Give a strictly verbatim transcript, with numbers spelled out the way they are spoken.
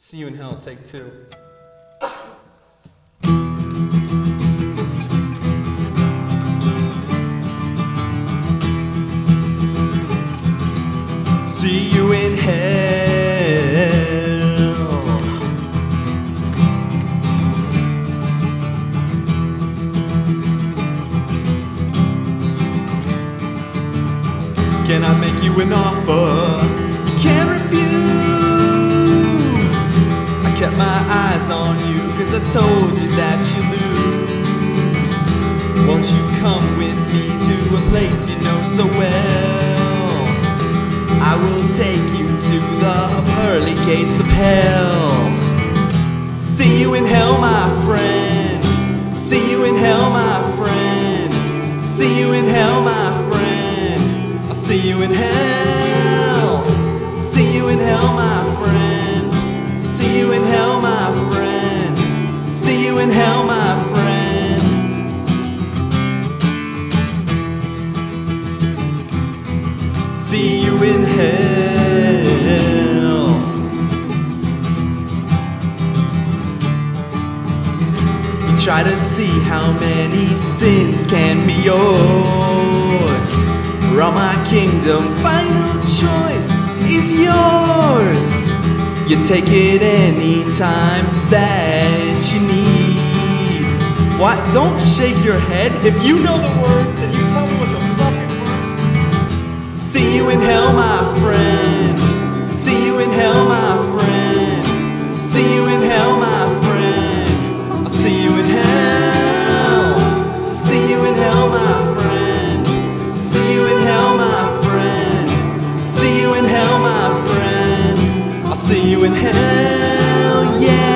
See You in Hell, take two. See you in hell. Can I make you an offer you can't refuse? I kept my eyes on you, cause I told you that you lose. Won't you come with me to a place you know so well? I will take you to the pearly gates of hell. See you in hell, my friend. See you in hell, my friend. See you in hell, my friend. I'll see you in hell. See you in hell, my friend. See you in hell, my friend. See you in hell, my friend. See you in hell. You try to see how many sins can be yours. From my kingdom, final choice is yours. You take it anytime that you need. What? Don't shake your head. If you know the words, then you tell me what the fucking words. See you in hell, my friend. See you in hell, my friend. See you in hell, my friend. I'll see you in hell. See you in hell, my friend. See you in hell, my friend. See you in hell, my friend. I'll see you in hell, yeah.